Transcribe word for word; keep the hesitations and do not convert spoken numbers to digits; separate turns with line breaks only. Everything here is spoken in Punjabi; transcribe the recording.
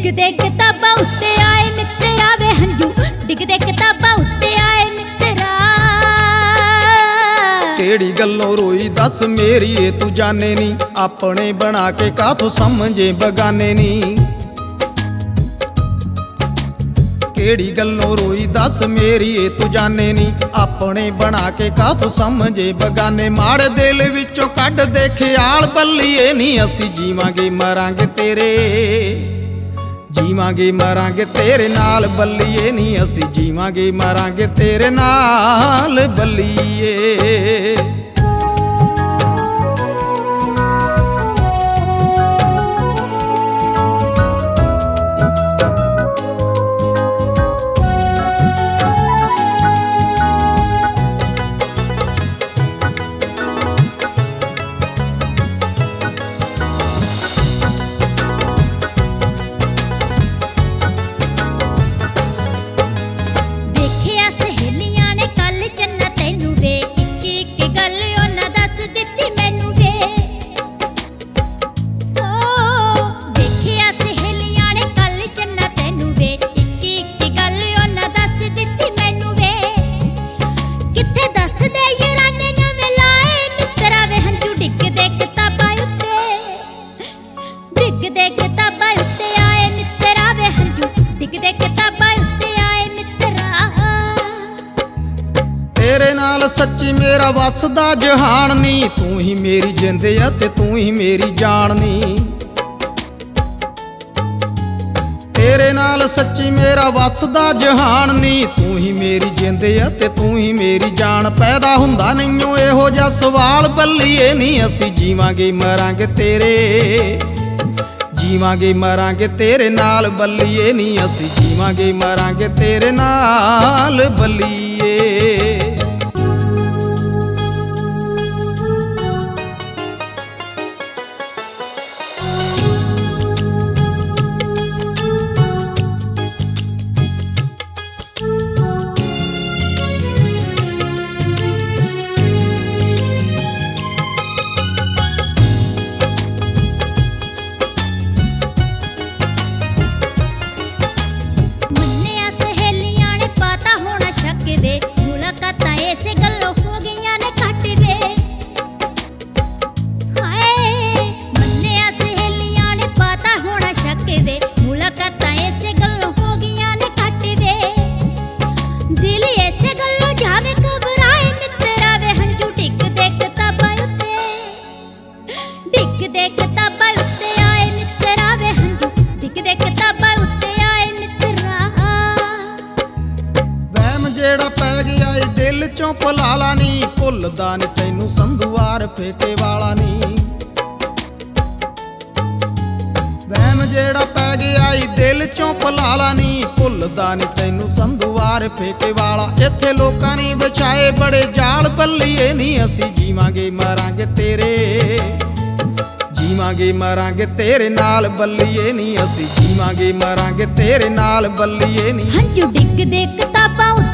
ਡਿੱਗਦੇ ਕਿਤਾਬਾਂ ਉੱਤੇ ਆਏ ਮਿੱਤਰਾ ਵੇ ਹੰਝੂ, ਡਿੱਗਦੇ ਕਿਤਾਬਾਂ ਉੱਤੇ ਆਏ ਮਿੱਤਰਾ।
ਕਿਹੜੀ ਗੱਲੋਂ ਰੋਈ ਦੱਸ ਮੇਰੀ ਏ ਤੂੰ ਜਾਣੇ ਨੀ, ਆਪਣੇ ਬਣਾ ਕੇ ਕਾਥੋਂ ਸਮਝੇ ਬਗਾਨੇ ਨੀ। ਕਿਹੜੀ ਗੱਲੋਂ ਰੋਈ ਦੱਸ ਮੇਰੀ ਏ ਤੂੰ ਜਾਣੇ ਨੀ, ਆਪਣੇ ਬਣਾ ਕੇ ਕਾਥੋਂ ਸਮਝੇ ਬਗਾਨੇ। ਮਾੜੇ ਦਿਲ ਵਿੱਚੋਂ ਕੱਢ ਦੇ ਖਿਆਲ ਬੱਲੀਏ ਨੀ, ਅਸੀਂ ਜੀਵਾਂਗੇ ਮਰਾਂਗੇ ਤੇਰੇ, ਜੀਵਾਂਗੇ ਮਰਾਂਗੇ ਤੇਰੇ ਨਾਲ ਬੱਲੀਏ ਨੀ, ਅਸੀਂ ਜੀਵਾਂਗੇ ਮਰਾਂਗੇ ਤੇਰੇ ਨਾਲ ਬੱਲੀਏ। ਤੇਰੇ ਨਾਲ ਸੱਚੀ ਮੇਰਾ ਵਸਦਾ ਜਹਾਨ ਨੀ, ਤੂੰ ਹੀ ਮੇਰੀ ਜਿੰਦ ਅਤੇ ਤੂੰ ਹੀ ਮੇਰੀ ਜਾਨ ਨੀ। ਤੇਰੇ ਨਾਲ ਸੱਚੀ ਮੇਰਾ ਵਸਦਾ ਜਹਾਨ ਨੀ, ਤੂੰ ਹੀ ਮੇਰੀ ਜਿੰਦ ਅਤੇ ਤੂੰ ਹੀ ਮੇਰੀ ਜਾਨ। ਪੈਦਾ ਹੁੰਦਾ ਨਹੀਂਓ ਇਹੋ ਜਿਹਾ ਸਵਾਲ ਬੱਲੀਏ ਨੀ, ਅਸੀਂ ਜੀਵਾਂਗੇ ਮਰਾਂਗੇ ਤੇਰੇ, ਜੀਵਾਂਗੇ ਮਰਾਂਗੇ ਤੇਰੇ ਨਾਲ ਬੱਲੀਏ ਨੀ, ਅਸੀਂ ਜੀਵਾਂਗੇ ਮਰਾਂਗੇ ਤੇਰੇ ਨਾਲ ਬੱਲੀਏ। ਜਿਹੜਾ ਪੈ ਗਿਆ ਏ ਦਿਲ ਚੋਂ ਭੁਲਾਲਾ ਨੀ, ਭੁੱਲਦਾ ਨੀ ਤੈਨੂੰ ਸੰਧੂਆਰ ਫੇਕੇ ਵਾਲਾ ਨੀ। ਵਹਿਮ ਜਿਹੜਾ ਪੈ ਗਿਆ ਏ ਦਿਲ ਚੋਂ ਭੁਲਾਲਾ ਨੀ, ਭੁੱਲਦਾ ਨੀ ਤੈਨੂੰ ਸੰਧੂਆਰ ਫੇਕੇ ਵਾਲਾ। ਇੱਥੇ ਲੋਕਾਂ ਨੇ ਵਿਛਾਏ ਬੜੇ ਜਾਲ ਬੱਲੀਏ ਨੀ, ਅਸੀਂ ਜੀਵਾਂਗੇ ਮਰਾਂਗੇ ਤੇਰੇ, ਜੀਵਾਂਗੇ ਮਰਾਂਗੇ ਤੇਰੇ ਨਾਲ ਬੱਲੀਏ ਨੀ, ਅਸੀਂ ਜੀਵਾਂਗੇ ਮਰਾਂਗੇ ਤੇਰੇ ਨਾਲ ਬੱਲੀਏ ਨੀ।
ਹੰਝੂ ਡਿੱਗਦੇ ਕਿਤਾਬਾਂ